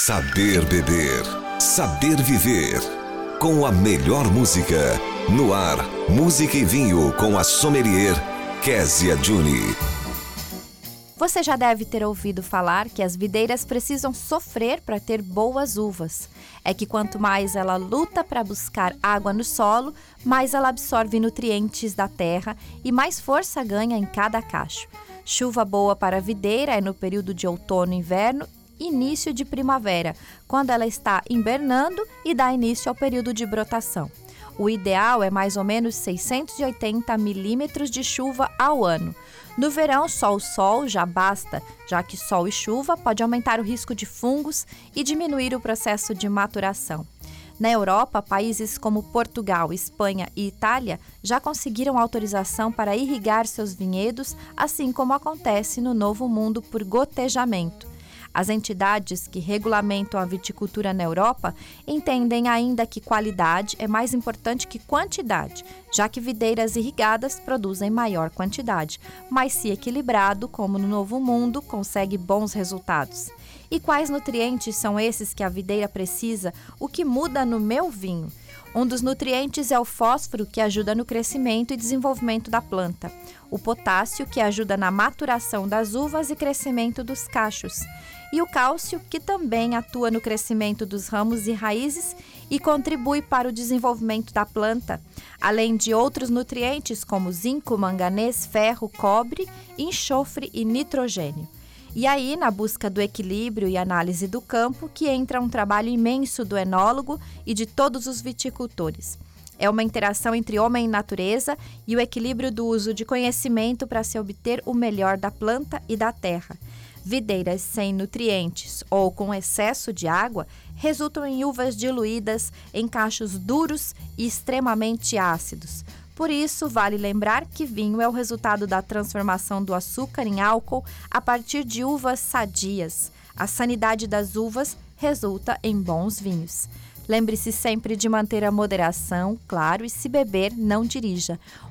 Saber beber, saber viver. Com a melhor música. No ar, música e vinho com a sommelier Kézia Juni. Você já deve ter ouvido falar que as videiras precisam sofrer para ter boas uvas. É que quanto mais ela luta para buscar água no solo, mais ela absorve nutrientes da terra e mais força ganha em cada cacho. Chuva boa para a videira é no período de outono e inverno, início de primavera, quando ela está invernando e dá início ao período de brotação. O ideal é mais ou menos 680 milímetros de chuva ao ano. No verão, só o sol já basta, já que sol e chuva pode aumentar o risco de fungos e diminuir o processo de maturação. Na Europa, países como Portugal, Espanha e Itália já conseguiram autorização para irrigar seus vinhedos, assim como acontece no Novo Mundo por gotejamento. As entidades que regulamentam a viticultura na Europa entendem ainda que qualidade é mais importante que quantidade, já que videiras irrigadas produzem maior quantidade, mas se equilibrado, como no Novo Mundo, consegue bons resultados. E quais nutrientes são esses que a videira precisa? O que muda no meu vinho? Um dos nutrientes é o fósforo, que ajuda no crescimento e desenvolvimento da planta. O potássio, que ajuda na maturação das uvas e crescimento dos cachos. E o cálcio, que também atua no crescimento dos ramos e raízes e contribui para o desenvolvimento da planta, além de outros nutrientes como zinco, manganês, ferro, cobre, enxofre e nitrogênio. E aí, na busca do equilíbrio e análise do campo, que entra um trabalho imenso do enólogo e de todos os viticultores. É uma interação entre homem e natureza e o equilíbrio do uso de conhecimento para se obter o melhor da planta e da terra. Videiras sem nutrientes ou com excesso de água resultam em uvas diluídas, em cachos duros e extremamente ácidos. Por isso, vale lembrar que vinho é o resultado da transformação do açúcar em álcool a partir de uvas sadias. A sanidade das uvas resulta em bons vinhos. Lembre-se sempre de manter a moderação, claro, e se beber, não dirija.